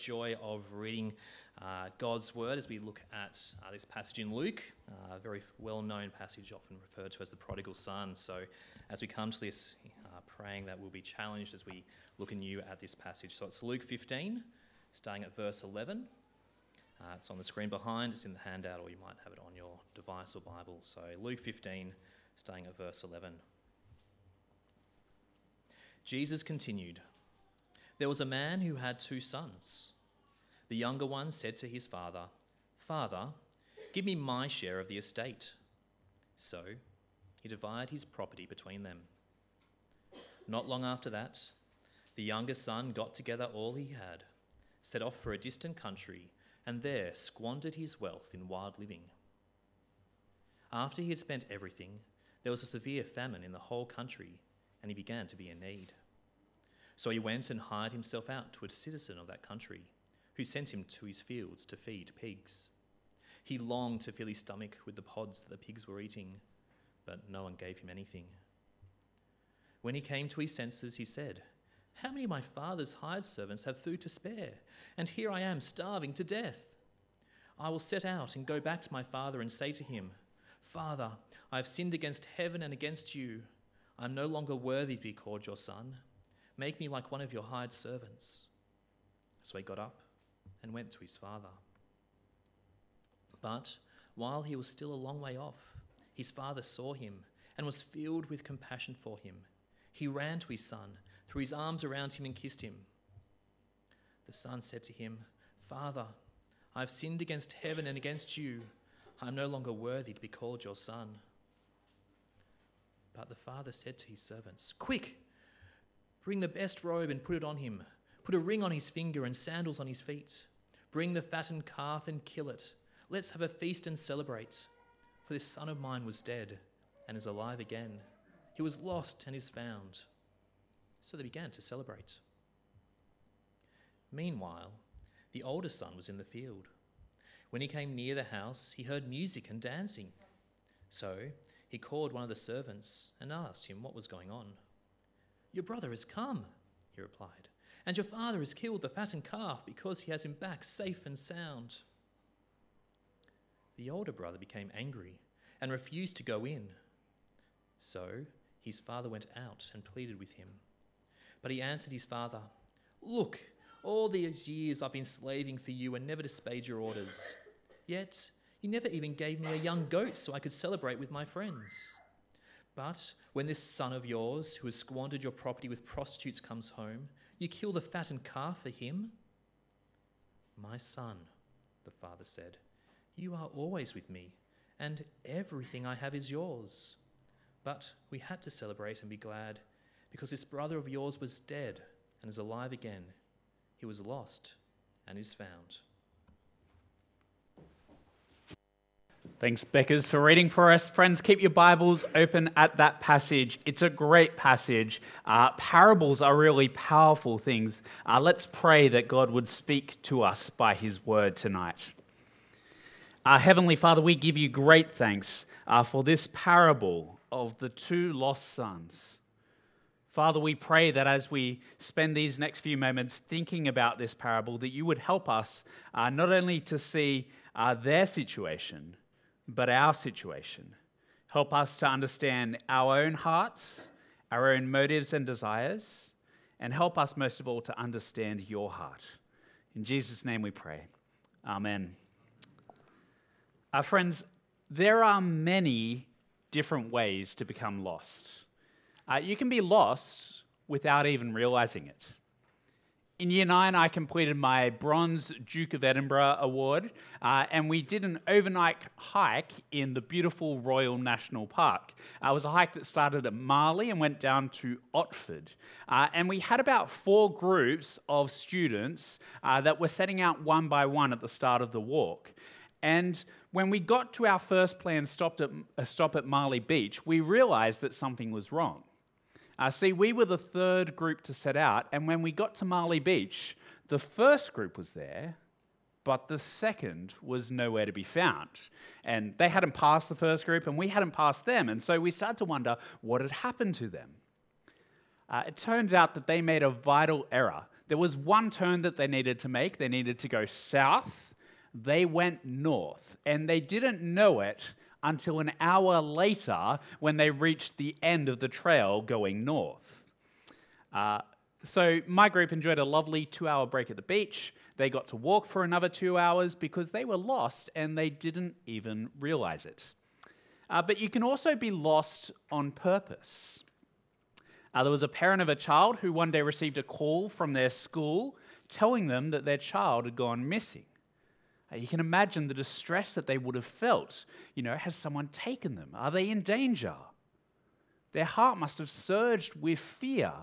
joy of reading God's word as we look at this passage in Luke, a very well-known passage often referred to as the prodigal son. So as we come to this, praying that we'll be challenged as we look anew at this passage. So it's Luke 15, starting at verse 11. It's on the screen behind, it's in the handout, or you might have it on your device or Bible. So Luke 15, starting at verse 11. Jesus continued, "There was a man who had 2 sons. The younger one said to his father, 'Father, give me my share of the estate.' So he divided his property between them. Not long after that, the younger son got together all he had, set off for a distant country, and there squandered his wealth in wild living. After he had spent everything, there was a severe famine in the whole country, and he began to be in need. So he went and hired himself out to a citizen of that country, who sent him to his fields to feed pigs. He longed to fill his stomach with the pods that the pigs were eating, but no one gave him anything. When he came to his senses, he said, 'How many of my father's hired servants have food to spare? And here I am starving to death. I will set out and go back to my father and say to him, Father, I have sinned against heaven and against you. I am no longer worthy to be called your son. Make me like one of your hired servants.' So he got up and went to his father. But while he was still a long way off, his father saw him and was filled with compassion for him. He ran to his son, threw his arms around him and kissed him. The son said to him, 'Father, I have sinned against heaven and against you. I am no longer worthy to be called your son.' But the father said to his servants, 'Quick, bring the best robe and put it on him. Put a ring on his finger and sandals on his feet. Bring the fattened calf and kill it. Let's have a feast and celebrate. For this son of mine was dead and is alive again. He was lost and is found.' So they began to celebrate. Meanwhile, the older son was in the field. When he came near the house, he heard music and dancing. So he called one of the servants and asked him what was going on. 'Your brother has come,' he replied, 'and your father has killed the fattened calf because he has him back safe and sound.' The older brother became angry and refused to go in. So his father went out and pleaded with him. But he answered his father, 'Look, all these years I've been slaving for you and never disobeyed your orders. Yet you never even gave me a young goat so I could celebrate with my friends. But when this son of yours, who has squandered your property with prostitutes, comes home, you kill the fattened calf for him?' 'My son,' the father said, 'you are always with me, and everything I have is yours. But we had to celebrate and be glad, because this brother of yours was dead and is alive again. He was lost and is found.'" Thanks, Beckers, for reading for us. Friends, keep your Bibles open at that passage. It's a great passage. Parables are really powerful things. Let's pray that God would speak to us by his word tonight. Heavenly Father, we give you great thanks for this parable of the 2 lost sons. Father, we pray that as we spend these next few moments thinking about this parable, that you would help us not only to see their situation, but our situation. Help us to understand our own hearts, our own motives and desires, and help us most of all to understand your heart. In Jesus' name we pray. Amen. Friends, there are many different ways to become lost. You can be lost without even realizing it. In Year 9, I completed my Bronze Duke of Edinburgh Award, and we did an overnight hike in the beautiful Royal National Park. It was a hike that started at Marley and went down to Otford. And we had about 4 groups of students that were setting out one by one at the start of the walk. And when we got to our first planned stop at Marley Beach, we realized that something was wrong. See, we were the 3rd group to set out, and when we got to Marley Beach, the first group was there, but the second was nowhere to be found. And they hadn't passed the first group, and we hadn't passed them, and so we started to wonder what had happened to them. It turns out that they made a vital error. There was one turn that they needed to make. They needed to go south. They went north, and they didn't know it until an hour later when they reached the end of the trail going north. So my group enjoyed a lovely 2-hour break at the beach. They got to walk for another 2 hours because they were lost and they didn't even realize it. But you can also be lost on purpose. There was a parent of a child who one day received a call from their school telling them that their child had gone missing. You can imagine the distress that they would have felt. Has someone taken them? Are they in danger? Their heart must have surged with fear.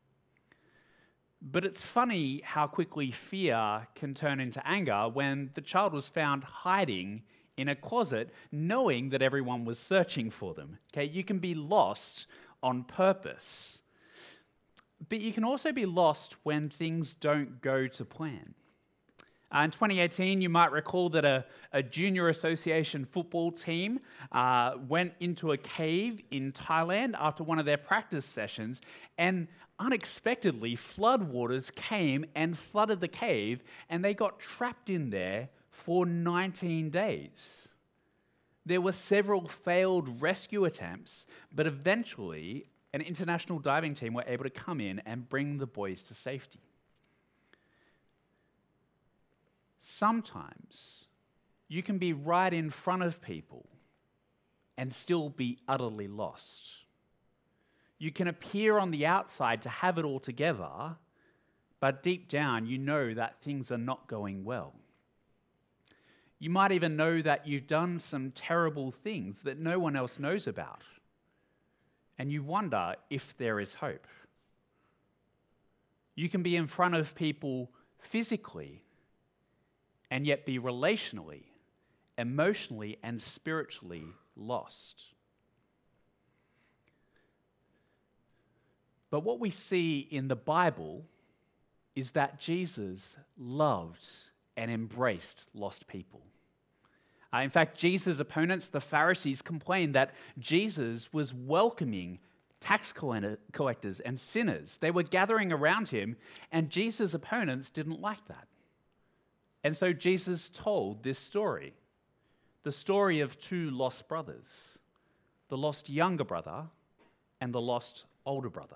But it's funny how quickly fear can turn into anger when the child was found hiding in a closet, knowing that everyone was searching for them. Okay, you can be lost on purpose. But you can also be lost when things don't go to plan. In 2018, you might recall that a junior association football team went into a cave in Thailand after one of their practice sessions, and unexpectedly, floodwaters came and flooded the cave, and they got trapped in there for 19 days. There were several failed rescue attempts, but eventually, an international diving team were able to come in and bring the boys to safety. Sometimes you can be right in front of people and still be utterly lost. You can appear on the outside to have it all together, but deep down you know that things are not going well. You might even know that you've done some terrible things that no one else knows about, and you wonder if there is hope. You can be in front of people physically and yet be relationally, emotionally, and spiritually lost. But what we see in the Bible is that Jesus loved and embraced lost people. In fact, Jesus' opponents, the Pharisees, complained that Jesus was welcoming tax collectors and sinners. They were gathering around him, and Jesus' opponents didn't like that. And so Jesus told this story, the story of two lost brothers, the lost younger brother and the lost older brother.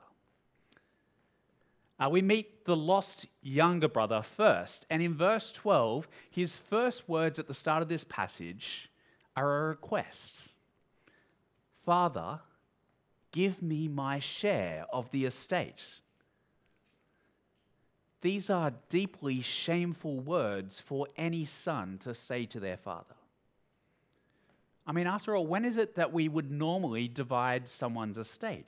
We meet the lost younger brother first, and in verse 12, his first words at the start of this passage are a request. Father, give me my share of the estate. These are deeply shameful words for any son to say to their father. I mean, after all, when is it that we would normally divide someone's estate?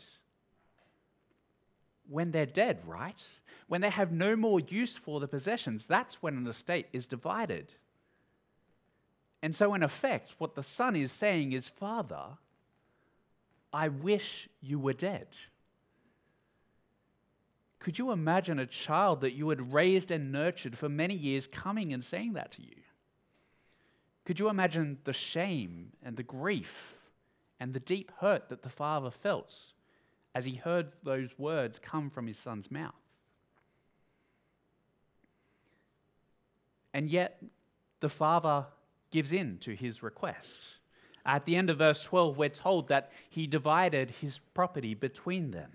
When they're dead, right? When they have no more use for the possessions, that's when an estate is divided. And so in effect, what the son is saying is, Father, I wish you were dead. Could you imagine a child that you had raised and nurtured for many years coming and saying that to you? Could you imagine the shame and the grief and the deep hurt that the father felt as he heard those words come from his son's mouth? And yet, the father gives in to his request. At the end of verse 12, we're told that he divided his property between them.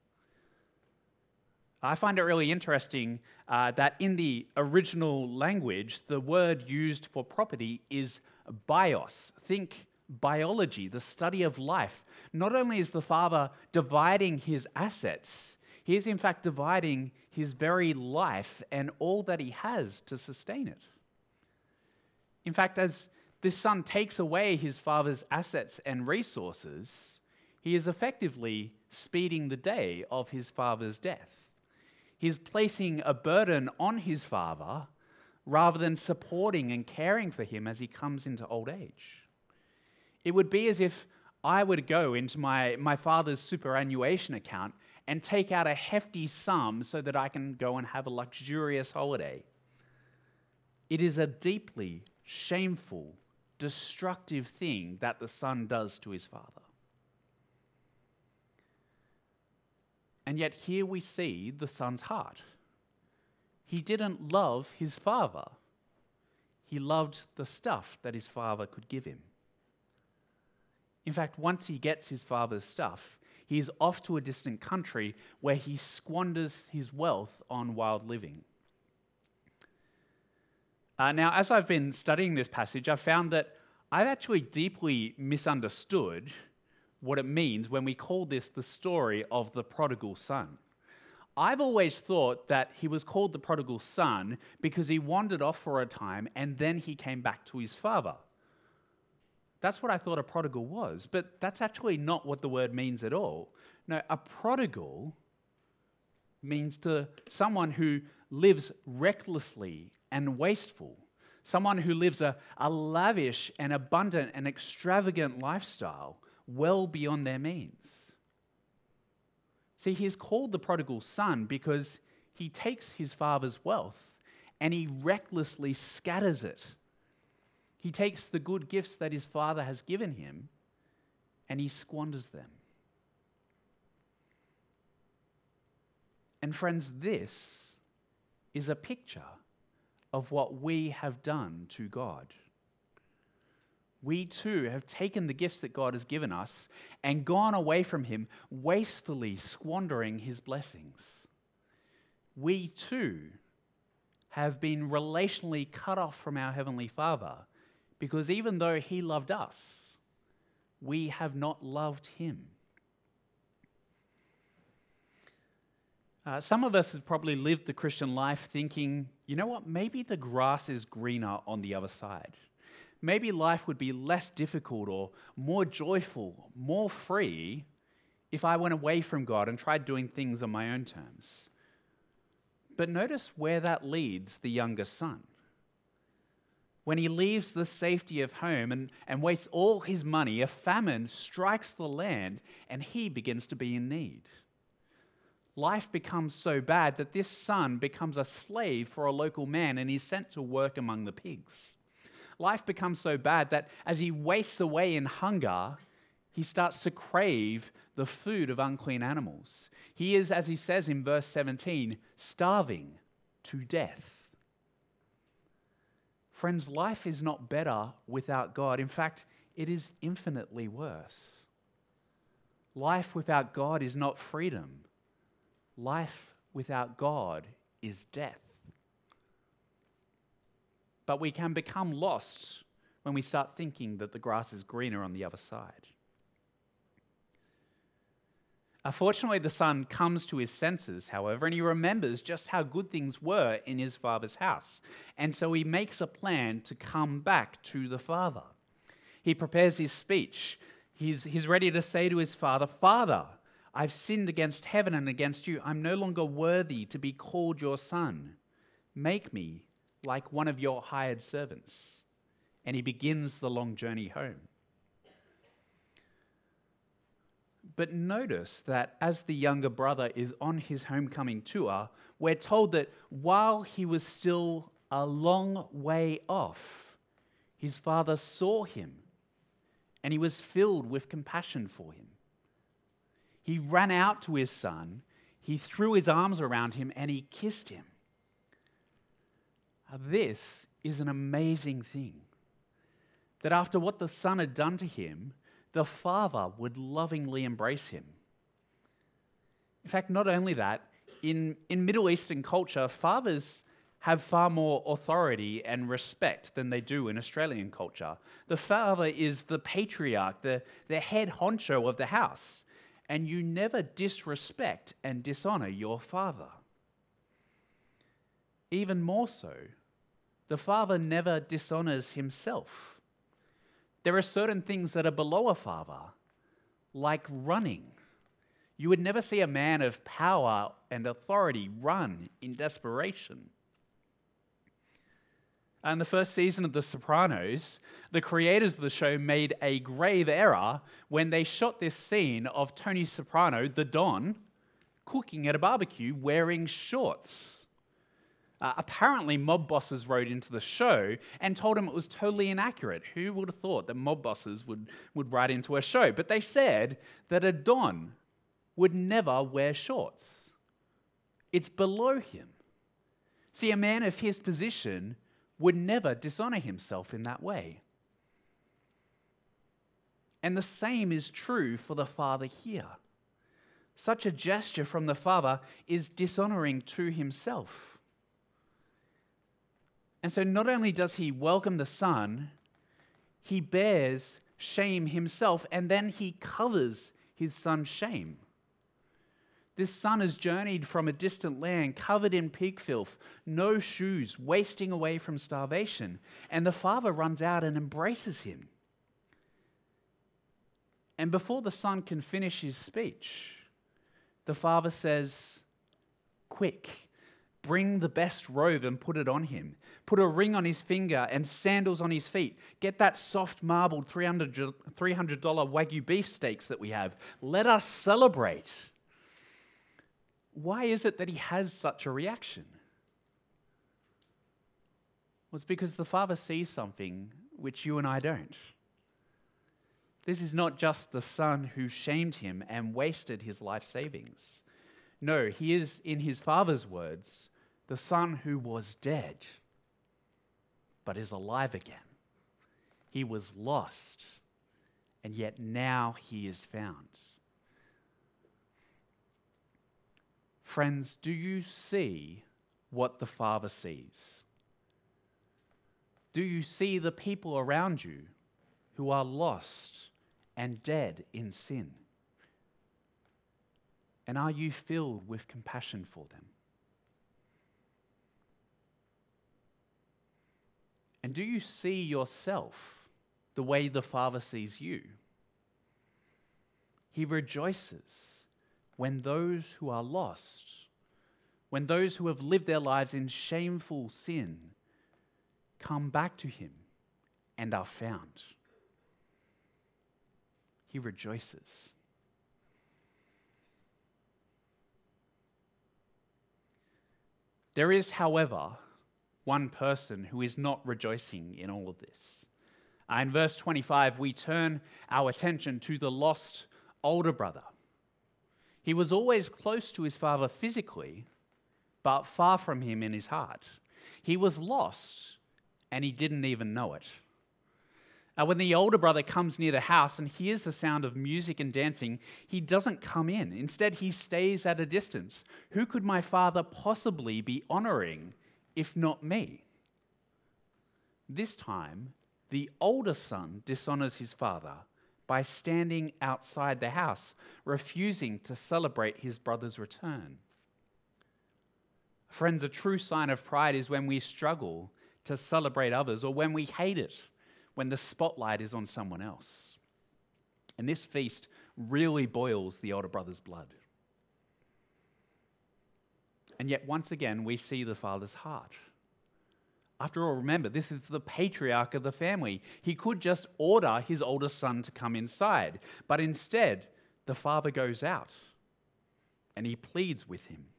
I find it really interesting that in the original language, the word used for property is bios. Think biology, the study of life. Not only is the father dividing his assets, he is in fact dividing his very life and all that he has to sustain it. In fact, as this son takes away his father's assets and resources, he is effectively speeding the day of his father's death. He's placing a burden on his father rather than supporting and caring for him as he comes into old age. It would be as if I would go into my father's superannuation account and take out a hefty sum so that I can go and have a luxurious holiday. It is a deeply shameful, destructive thing that the son does to his father. And yet here we see the son's heart. he didn't love his father. He loved the stuff that his father could give him. In fact, once he gets his father's stuff, he is off to a distant country where he squanders his wealth on wild living. Now, as I've been studying this passage, I've found that I've actually deeply misunderstood what it means when we call this the story of the prodigal son. I've always thought that he was called the prodigal son because he wandered off for a time and then he came back to his father. That's what I thought a prodigal was, but that's actually not what the word means at all. No, a prodigal means to someone who lives recklessly and wasteful, someone who lives a lavish and abundant and extravagant lifestyle well beyond their means. See, he's called the prodigal son because he takes his father's wealth and he recklessly scatters it. He takes the good gifts that his father has given him and he squanders them. And friends, this is a picture of what we have done to God. We too have taken the gifts that God has given us and gone away from him, wastefully squandering his blessings. We too have been relationally cut off from our Heavenly Father because even though he loved us, we have not loved him. Some of us have probably lived the Christian life thinking, you know what, maybe the grass is greener on the other side. Maybe life would be less difficult or more joyful, more free if I went away from God and tried doing things on my own terms. But notice where that leads the younger son. When he leaves the safety of home and wastes all his money, a famine strikes the land and he begins to be in need. Life becomes so bad that this son becomes a slave for a local man and he's sent to work among the pigs. Life becomes so bad that as he wastes away in hunger, he starts to crave the food of unclean animals. He is, as he says in verse 17, starving to death. Friends, life is not better without God. In fact, it is infinitely worse. Life without God is not freedom. Life without God is death. But we can become lost when we start thinking that the grass is greener on the other side. Fortunately, the son comes to his senses, however, and he remembers just how good things were in his father's house. And so he makes a plan to come back to the father. He prepares his speech. He's ready to say to his father, "Father, I've sinned against heaven and against you. I'm no longer worthy to be called your son. Make me like one of your hired servants." And he begins the long journey home. But notice that as the younger brother is on his homecoming tour, we're told that while he was still a long way off, his father saw him and he was filled with compassion for him. He ran out to his son, he threw his arms around him and he kissed him. This is an amazing thing, that after what the son had done to him, the father would lovingly embrace him. In fact, not only that, in Middle Eastern culture, fathers have far more authority and respect than they do in Australian culture. The father is the patriarch, the head honcho of the house, and you never disrespect and dishonor your father. Even more so, the father never dishonors himself. There are certain things that are below a father, like running. You would never see a man of power and authority run in desperation. In the first season of The Sopranos, the creators of the show made a grave error when they shot this scene of Tony Soprano, the Don, cooking at a barbecue wearing shorts. Apparently, mob bosses wrote into the show and told him it was totally inaccurate. Who would have thought that mob bosses would write into a show? But they said that a Don would never wear shorts. It's below him. See, a man of his position would never dishonor himself in that way. And the same is true for the father here. Such a gesture from the father is dishonoring to himself. And so not only does he welcome the son, he bears shame himself, and then he covers his son's shame. This son has journeyed from a distant land, covered in pig filth, no shoes, wasting away from starvation. And the father runs out and embraces him. And before the son can finish his speech, the father says, "Quick, bring the best robe and put it on him. Put a ring on his finger and sandals on his feet. Get that soft marbled $300 Wagyu beef steaks that we have. Let us celebrate." Why is it that he has such a reaction? Well, it's because the father sees something which you and I don't. This is not just the son who shamed him and wasted his life savings. No, he is, in his father's words, the son who was dead, but is alive again. He was lost, and yet now he is found. Friends, do you see what the Father sees? Do you see the people around you who are lost and dead in sin? And are you filled with compassion for them? And do you see yourself the way the Father sees you? He rejoices when those who are lost, when those who have lived their lives in shameful sin, come back to him and are found. He rejoices. There is, however, one person who is not rejoicing in all of this. In verse 25, we turn our attention to the lost older brother. He was always close to his father physically, but far from him in his heart. He was lost, and he didn't even know it. When the older brother comes near the house and hears the sound of music and dancing, he doesn't come in. Instead, he stays at a distance. Who could my father possibly be honoring if not me? This time, the older son dishonors his father by standing outside the house, refusing to celebrate his brother's return. Friends, a true sign of pride is when we struggle to celebrate others, or when we hate it, when the spotlight is on someone else. And this feast really boils the older brother's blood. And yet, once again, we see the father's heart. After all, remember, this is the patriarch of the family. He could just order his oldest son to come inside, but instead, the father goes out and he pleads with him.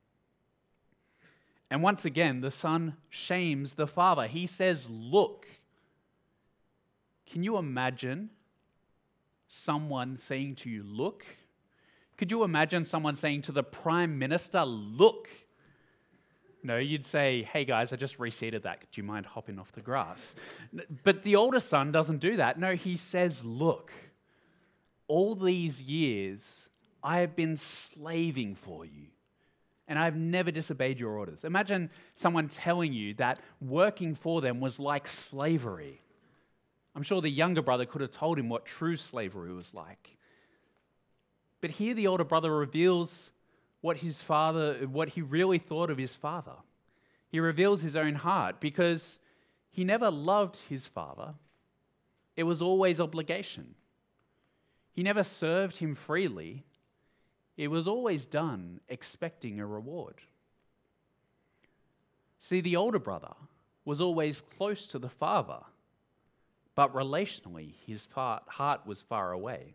And once again, the son shames the father. He says, "Look." Can you imagine someone saying to you, "Look"? Could you imagine someone saying to the prime minister, "Look"? No, you'd say, "Hey guys, I just reseeded that. Do you mind hopping off the grass?" But the older son doesn't do that. No, he says, "Look, all these years I have been slaving for you, and I've never disobeyed your orders." Imagine someone telling you that working for them was like slavery. I'm sure the younger brother could have told him what true slavery was like. But here the older brother reveals what he really thought of his father. He reveals his own heart because he never loved his father. It was always obligation. He never served him freely. It was always done expecting a reward. See, the older brother was always close to the father, but relationally, his heart was far away.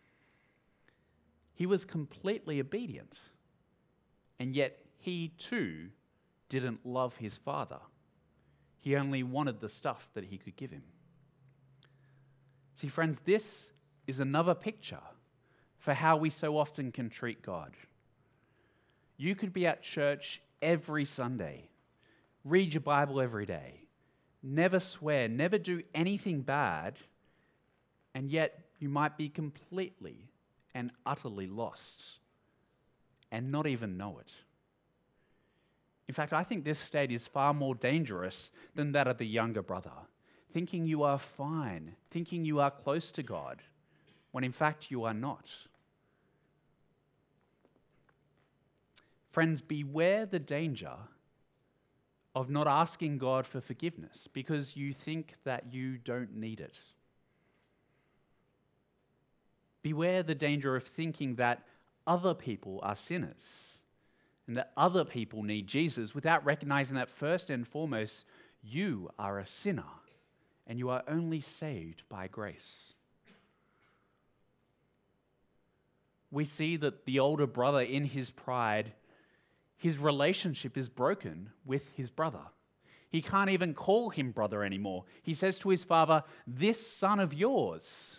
He was completely obedient, and yet he too didn't love his father. He only wanted the stuff that he could give him. See, friends, this is another picture for how we so often can treat God. You could be at church every Sunday, read your Bible every day, never swear, never do anything bad, and yet you might be completely and utterly lost and not even know it. In fact, I think this state is far more dangerous than that of the younger brother, thinking you are fine, thinking you are close to God, when in fact you are not. Friends, beware the danger of not asking God for forgiveness because you think that you don't need it. Beware the danger of thinking that other people are sinners and that other people need Jesus without recognizing that first and foremost, you are a sinner and you are only saved by grace. We see that the older brother, in his pride, his relationship is broken with his brother. He can't even call him brother anymore. He says to his father, "This son of yours."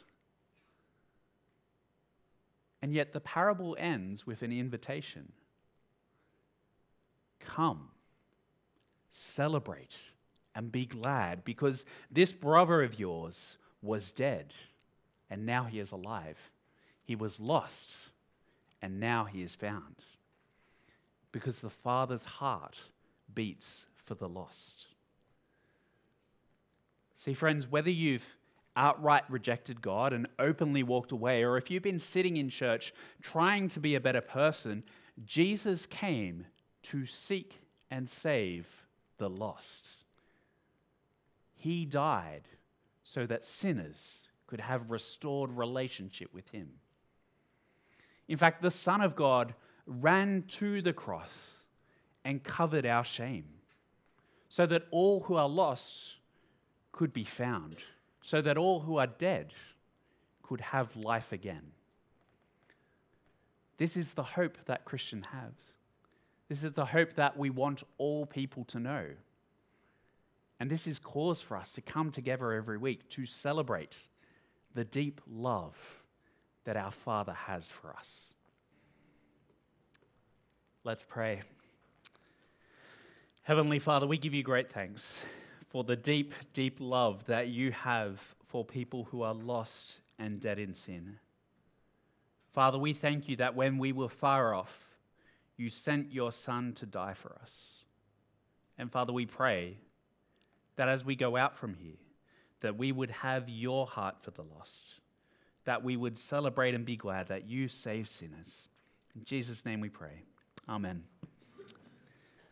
And yet the parable ends with an invitation. Come, celebrate, and be glad, because this brother of yours was dead, and now he is alive. He was lost, and now he is found. Because the Father's heart beats for the lost. See, friends, whether you've outright rejected God and openly walked away, or if you've been sitting in church trying to be a better person, Jesus came to seek and save the lost. He died so that sinners could have restored relationship with him. In fact, the Son of God ran to the cross and covered our shame so that all who are lost could be found, so that all who are dead could have life again. This is the hope that Christians have. This is the hope that we want all people to know. And this is cause for us to come together every week to celebrate the deep love that our Father has for us. Let's pray. Heavenly Father, we give you great thanks for the deep, deep love that you have for people who are lost and dead in sin. Father, we thank you that when we were far off, you sent your Son to die for us. And Father, we pray that as we go out from here, that we would have your heart for the lost, that we would celebrate and be glad that you save sinners. In Jesus' name we pray. Amen.